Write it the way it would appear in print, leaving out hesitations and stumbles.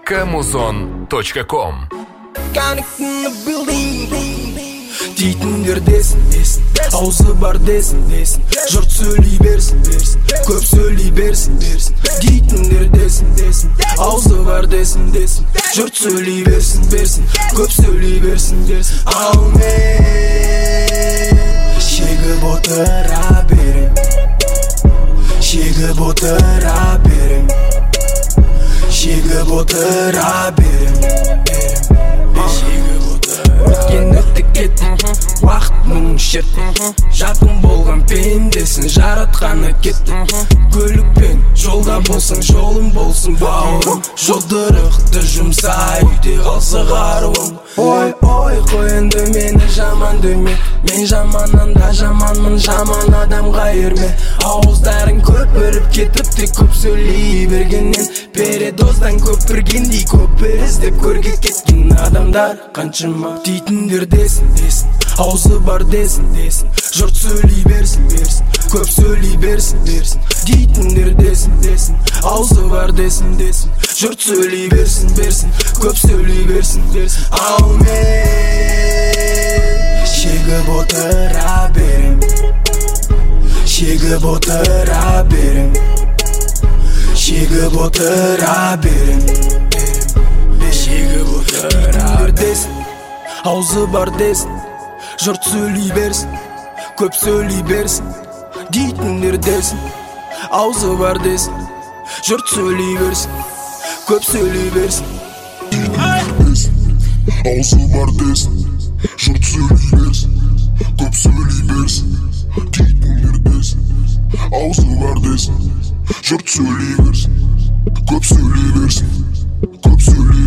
kmuzon.com. Дейтіндер десін, аузы бар десін, жұрт сөйлей берсін, көп сөйлей берсін, дейтіндер десін, аузы бар десін, жұрт сөйлей берсін, көп сөйлей берсін. Ал мен шегіп отыра берем, шегіп отыра берем, шегіп отыра берем. Өткен өтті кетті, уақыт мұң шетті, жақын болған пендесін жаратқаны кетті. Көлікпен жолда болсаң, жолым болсын бауырым, жолдырықты жұмса үйде қалсы қаруым. Ой, қой енді мені жаман деме, мен жаманнан да жаманмын, жаман адамға ерме. Ауыздарың көпіріп кетіпті, көп сөйлей бергеннен, передоздан көпіргендей көпір іздеп көрге кеткен адамдар қаншама. Дейтіндер десін, аузы бар десін, жұрт сөйлей берсін, көп сөйлей берсін, дейтіндер десін, аузы бар десін, жұрт сөйлей берсін, көп сөйлей берсін. Ал мен шегіп отыра берем, шегіп отыра берем, шегіп отыра берем, шегіп отыра берем. Аузы бар десін, жұрт сөйлей берсін, көп сөйлей берсін, дейтіндер десін, аузы бар десін, жұрт сөйлей берсін, көп сөйлей берсін. Аузы бар десін, жұрт сөйлей берсін, көп сөйлей берсін, дейтіндер десін, аузы бар десін, жұрт сөйлей берсін, көп сөйлей берсін, көп сөйлей